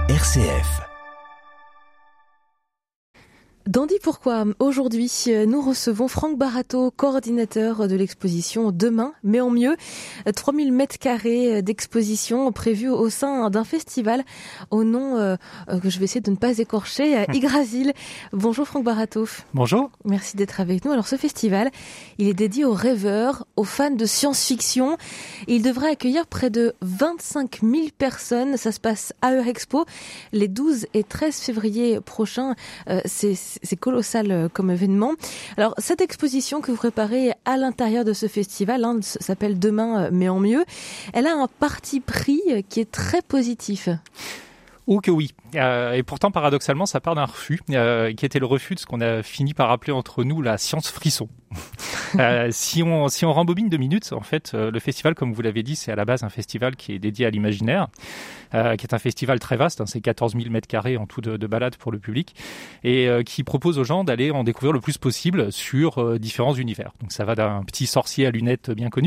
RCF. Dans Dis pourquoi, aujourd'hui, nous recevons Franck Barato, coordinateur de l'exposition Demain, mais en mieux. 3000 mètres carrés d'exposition prévus au sein d'un festival au nom que je vais essayer de ne pas écorcher, Yggdrasil. Bonjour Franck Barato. Bonjour. Merci d'être avec nous. Alors ce festival, il est dédié aux rêveurs, aux fans de science-fiction. Il devrait accueillir près de 25 000 personnes. Ça se passe à Eurexpo les 12 et 13 février prochains. C'est colossal comme événement. Alors, cette exposition que vous préparez à l'intérieur de ce festival, s'appelle Demain, mais en mieux, elle a un parti pris qui est très positif. Oh que oui. Et pourtant, paradoxalement, ça part d'un refus, qui était le refus de ce qu'on a fini par appeler entre nous la science frisson. Si on rembobine 2 minutes, en fait, le festival, comme vous l'avez dit, c'est à la base un festival qui est dédié à l'imaginaire, qui est un festival très vaste, c'est 14 000 mètres carrés en tout de balades pour le public, et qui propose aux gens d'aller en découvrir le plus possible sur différents univers. Donc ça va d'un petit sorcier à lunettes bien connu,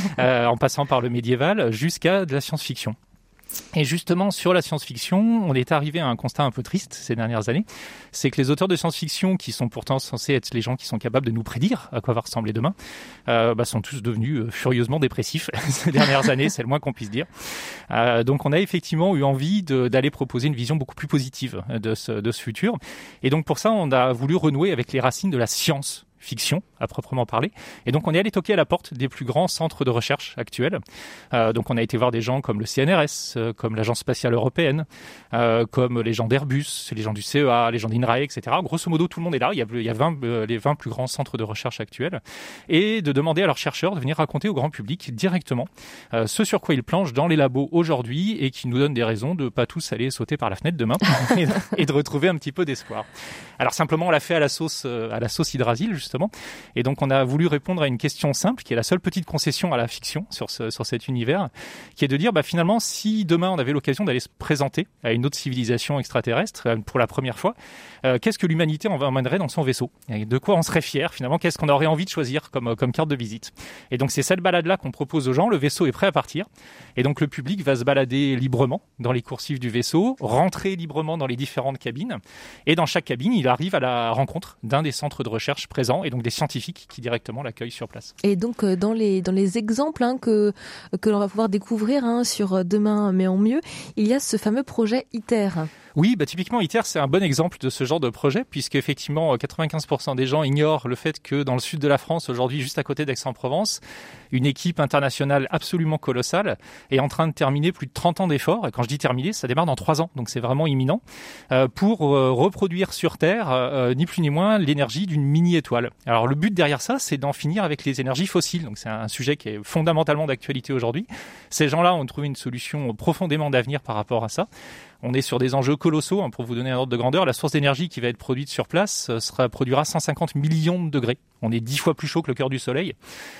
en passant par le médiéval, jusqu'à de la science-fiction. Et justement, sur la science-fiction, on est arrivé à un constat un peu triste ces dernières années, c'est que les auteurs de science-fiction, qui sont pourtant censés être les gens qui sont capables de nous prédire à quoi va ressembler demain, sont tous devenus furieusement dépressifs ces dernières années, c'est le moins qu'on puisse dire. Donc on a effectivement eu envie d'aller proposer une vision beaucoup plus positive de ce futur. Et donc pour ça, on a voulu renouer avec les racines de la science-fiction, à proprement parler. Et donc, on est allé toquer à la porte des plus grands centres de recherche actuels. Donc, on a été voir des gens comme le CNRS, comme l'Agence spatiale européenne, comme les gens d'Airbus, les gens du CEA, les gens d'INRAE, etc. Grosso modo, tout le monde est là. Il y a les 20 plus grands centres de recherche actuels. Et de demander à leurs chercheurs de venir raconter au grand public directement ce sur quoi ils planchent dans les labos aujourd'hui et qui nous donnent des raisons de pas tous aller sauter par la fenêtre demain et de retrouver un petit peu d'espoir. Alors, simplement, on l'a fait à la sauce Yggdrasil, justement. Et donc, on a voulu répondre à une question simple, qui est la seule petite concession à la fiction sur cet univers, qui est de dire, finalement, si demain on avait l'occasion d'aller se présenter à une autre civilisation extraterrestre pour la première fois, qu'est-ce que l'humanité emmènerait dans son vaisseau ? Et de quoi on serait fier, finalement ? Qu'est-ce qu'on aurait envie de choisir comme carte de visite ? Et donc, c'est cette balade-là qu'on propose aux gens. Le vaisseau est prêt à partir. Et donc, le public va se balader librement dans les coursives du vaisseau, rentrer librement dans les différentes cabines. Et dans chaque cabine, il arrive à la rencontre d'un des centres de recherche présents, et donc des scientifiques qui directement l'accueillent sur place. Et donc dans les exemples que l'on va pouvoir découvrir sur Demain mais en mieux, il y a ce fameux projet ITER. Oui, typiquement ITER, c'est un bon exemple de ce genre de projet, puisque effectivement 95% des gens ignorent le fait que dans le sud de la France, aujourd'hui juste à côté d'Aix-en-Provence, une équipe internationale absolument colossale est en train de terminer plus de 30 ans d'efforts, et quand je dis terminer, ça démarre dans 3 ans, donc c'est vraiment imminent, pour reproduire sur Terre, ni plus ni moins, l'énergie d'une mini-étoile. Alors le but derrière ça, c'est d'en finir avec les énergies fossiles, donc c'est un sujet qui est fondamentalement d'actualité aujourd'hui. Ces gens-là ont trouvé une solution profondément d'avenir par rapport à ça. On est sur des enjeux colossaux, pour vous donner un ordre de grandeur. La source d'énergie qui va être produite sur place produira 150 millions de degrés. On est 10 fois plus chaud que le cœur du soleil.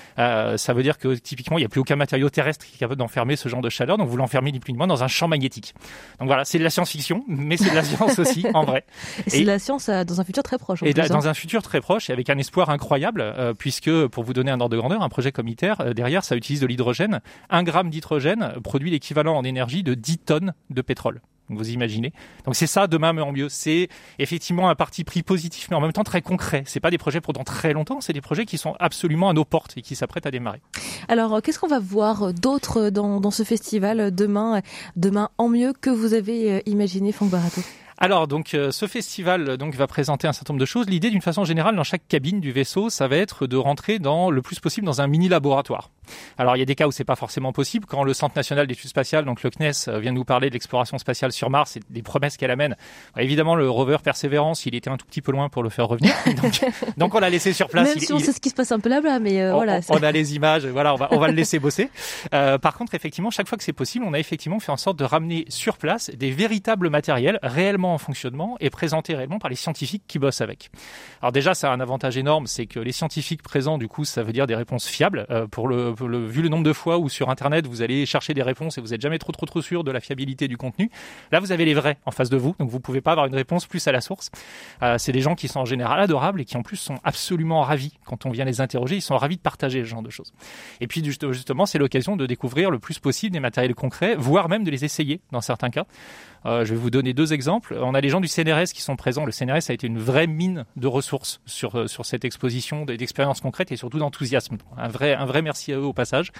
Ça veut dire que typiquement, il n'y a plus aucun matériau terrestre qui est capable d'enfermer ce genre de chaleur. Donc vous l'enfermez ni plus ni moins dans un champ magnétique. Donc voilà, c'est de la science-fiction, mais c'est de la science aussi, en vrai. Et c'est de la science dans un futur très proche. Dans un futur très proche, et avec un espoir incroyable, puisque, pour vous donner un ordre de grandeur, un projet comme ITER, derrière, ça utilise de l'hydrogène. 1 gramme d'hydrogène produit l'équivalent en énergie de 10 tonnes de pétrole. Donc vous imaginez. Donc c'est ça, Demain mais en mieux. C'est effectivement un parti pris positif, mais en même temps très concret. C'est pas des projets pour dans très longtemps, c'est des projets qui sont absolument à nos portes et qui s'apprêtent à démarrer. Alors, qu'est-ce qu'on va voir d'autre dans ce festival Demain en mieux que vous avez imaginé, Franck Barato ? Alors, donc, ce festival va présenter un certain nombre de choses. L'idée, d'une façon générale, dans chaque cabine du vaisseau, ça va être de rentrer le plus possible dans un mini-laboratoire. Alors, il y a des cas où c'est pas forcément possible. Quand le Centre national d'études spatiales, donc le CNES, vient nous parler de l'exploration spatiale sur Mars et des promesses qu'elle amène, évidemment, le rover Perseverance, il était un tout petit peu loin pour le faire revenir. Donc on l'a laissé sur place. Même si on sait ce qui se passe un peu là-bas, mais voilà. On a les images, voilà, on va le laisser bosser. Par contre, effectivement, chaque fois que c'est possible, on a effectivement fait en sorte de ramener sur place des véritables matériels réellement réellement en fonctionnement et présenté réellement par les scientifiques qui bossent avec. Alors déjà, ça a un avantage énorme, c'est que les scientifiques présents, du coup, ça veut dire des réponses fiables. Vu le nombre de fois où sur Internet, vous allez chercher des réponses et vous n'êtes jamais trop sûr de la fiabilité du contenu, là, vous avez les vrais en face de vous, donc vous ne pouvez pas avoir une réponse plus à la source. C'est des gens qui sont en général adorables et qui en plus sont absolument ravis quand on vient les interroger. Ils sont ravis de partager ce genre de choses. Et puis justement, c'est l'occasion de découvrir le plus possible des matériels concrets, voire même de les essayer dans certains cas. Je vais vous donner 2 exemples. On a les gens du CNRS qui sont présents. Le CNRS a été une vraie mine de ressources sur cette exposition, d'expériences concrètes et surtout d'enthousiasme. Un vrai merci à eux au passage.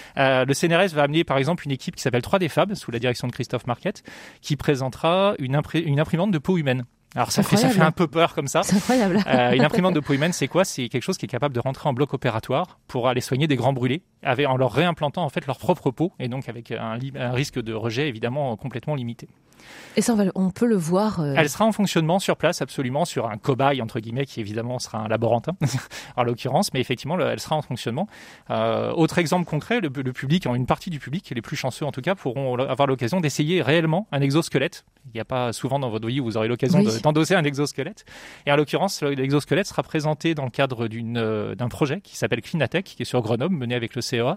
Le CNRS va amener par exemple une équipe qui s'appelle 3D Fab, sous la direction de Christophe Marquette, qui présentera une imprimante de peau humaine. Alors ça fait un peu peur comme ça. C'est incroyable. Une imprimante de peau humaine, c'est quoi ? C'est quelque chose qui est capable de rentrer en bloc opératoire pour aller soigner des grands brûlés, en leur réimplantant en fait leur propre peau et donc avec un risque de rejet évidemment complètement limité. Et ça, on peut le voir. Elle sera en fonctionnement sur place, absolument, sur un cobaye, entre guillemets, qui évidemment sera un laborantin, en l'occurrence, mais effectivement, elle sera en fonctionnement. Autre exemple concret, le public, une partie du public, les plus chanceux en tout cas, pourront avoir l'occasion d'essayer réellement un exosquelette. Il n'y a pas souvent dans votre vie où vous aurez l'occasion d'endosser un exosquelette. Et en l'occurrence, l'exosquelette sera présenté dans le cadre d'un projet qui s'appelle Clinatech, qui est sur Grenoble, mené avec le CEA,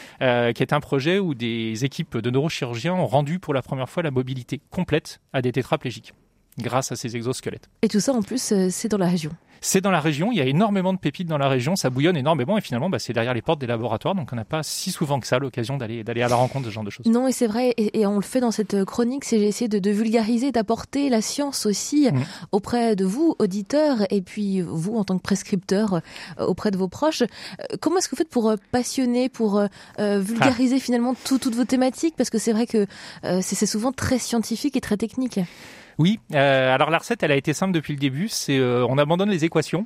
qui est un projet où des équipes de neurochirurgiens ont rendu pour la première fois la mobilité complète à des tétraplégiques grâce à ces exosquelettes. Et tout ça, en plus, c'est dans la région. C'est dans la région, il y a énormément de pépites dans la région, ça bouillonne énormément et finalement c'est derrière les portes des laboratoires, donc on n'a pas si souvent que ça l'occasion d'aller à la rencontre de ce genre de choses. Non, et c'est vrai, et on le fait dans cette chronique, c'est j'essaie de vulgariser, d'apporter la science aussi auprès de vous, auditeurs, et puis vous en tant que prescripteurs auprès de vos proches. Comment est-ce que vous faites pour passionner, pour vulgariser finalement toutes vos thématiques ? Parce que c'est vrai que c'est souvent très scientifique et très technique. Oui, alors la recette, elle a été simple depuis le début, c'est on abandonne les équations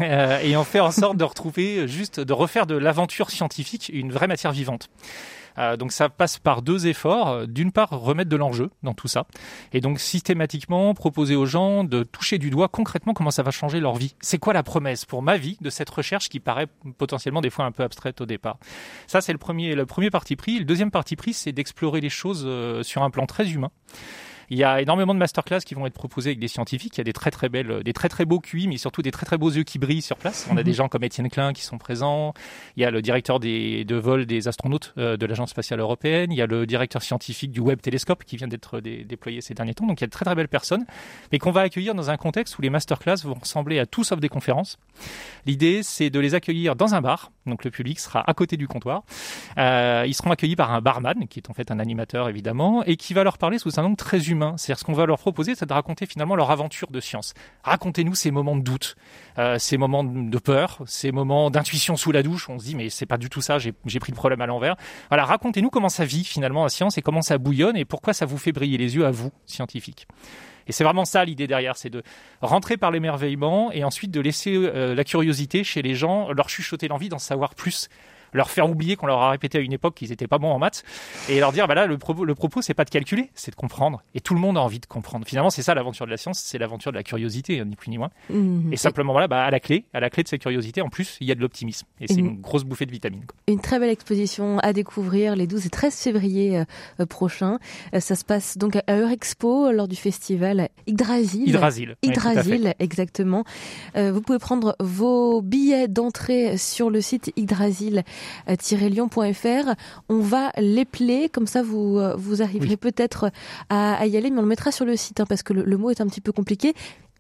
et on fait en sorte de refaire de l'aventure scientifique une vraie matière vivante. Donc ça passe par 2 efforts. D'une part, remettre de l'enjeu dans tout ça. Et donc systématiquement proposer aux gens de toucher du doigt concrètement comment ça va changer leur vie. C'est quoi la promesse pour ma vie de cette recherche qui paraît potentiellement des fois un peu abstraite au départ. Ça, c'est le premier parti pris. Le deuxième parti pris, c'est d'explorer les choses sur un plan très humain. Il y a énormément de masterclass qui vont être proposés avec des scientifiques. Il y a des très très beaux QI, mais surtout des très très beaux yeux qui brillent sur place. On a des gens comme Étienne Klein qui sont présents. Il y a le directeur de vol des astronautes de l'Agence spatiale européenne. Il y a le directeur scientifique du Webb Télescope qui vient d'être déployé ces derniers temps. Donc il y a de très très belles personnes, mais qu'on va accueillir dans un contexte où les masterclass vont ressembler à tout sauf des conférences. L'idée, c'est de les accueillir dans un bar. Donc le public sera à côté du comptoir. Ils seront accueillis par un barman, qui est en fait un animateur évidemment, et qui va leur parler sous un angle très humain. C'est-à-dire ce qu'on va leur proposer, c'est de raconter finalement leur aventure de science. Racontez-nous ces moments de doute, ces moments de peur, ces moments d'intuition sous la douche. On se dit mais c'est pas du tout ça, j'ai pris le problème à l'envers. Voilà, racontez-nous comment ça vit finalement la science et comment ça bouillonne et pourquoi ça vous fait briller les yeux à vous, scientifiques. Et c'est vraiment ça l'idée derrière, c'est de rentrer par l'émerveillement et ensuite de laisser la curiosité chez les gens, leur chuchoter l'envie d'en savoir plus, leur faire oublier qu'on leur a répété à une époque qu'ils étaient pas bons en maths et leur dire bah là le propos c'est pas de calculer, c'est de comprendre et tout le monde a envie de comprendre. Finalement, c'est ça l'aventure de la science, c'est l'aventure de la curiosité, ni plus ni moins. Et simplement voilà, à la clé de cette curiosité en plus, il y a de l'optimisme et c'est une grosse bouffée de vitamines. Une très belle exposition à découvrir les 12 et 13 février prochains. Ça se passe donc à Eurexpo lors du festival Yggdrasil, oui, exactement. Vous pouvez prendre vos billets d'entrée sur le site Yggdrasil-lyon.fr. On va l'épeler, comme ça vous arriverez peut-être à y aller, mais on le mettra sur le site parce que le mot est un petit peu compliqué.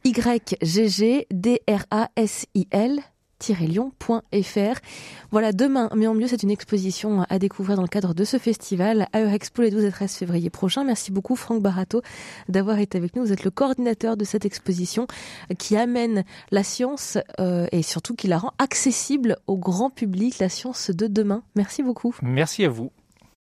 YGGDRASIL-lyon.fr. Voilà, demain, mais en mieux, c'est une exposition à découvrir dans le cadre de ce festival à Eurexpo les 12 et 13 février prochains. Merci beaucoup Franck Barato d'avoir été avec nous. Vous êtes le coordinateur de cette exposition qui amène la science et surtout qui la rend accessible au grand public, la science de demain. Merci beaucoup. Merci à vous.